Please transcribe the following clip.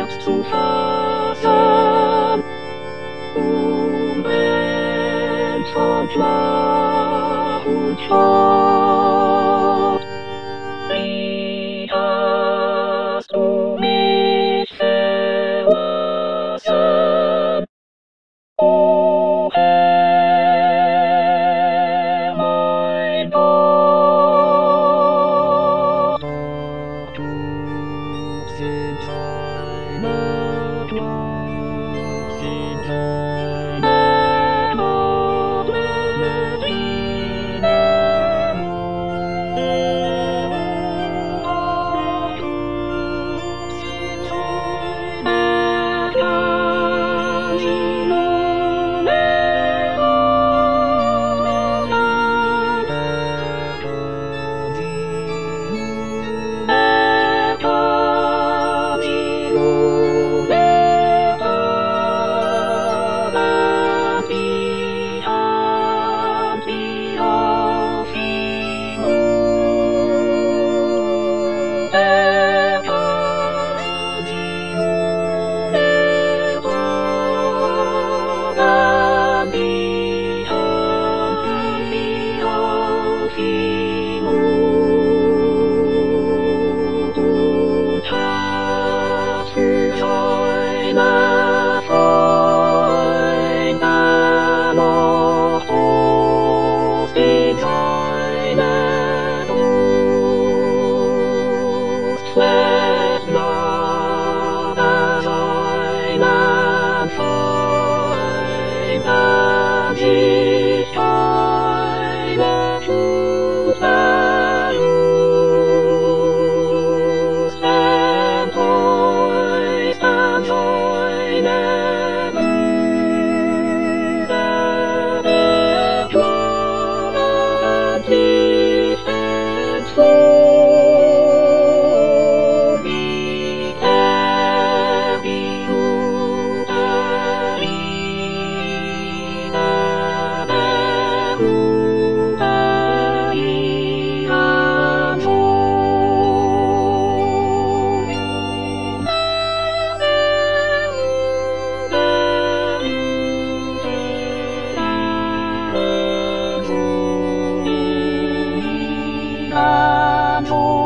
selbst zu fassen. Moment von Klar und Klar. Wie hast du mich verlassen? O Herr, mein Gott, du sind deine Gnade, sind deine Gnade, Let love as einen Feind an sich keine Schuld verlust, denn heust an seinem Müde beklagend Licht entfloh. I'm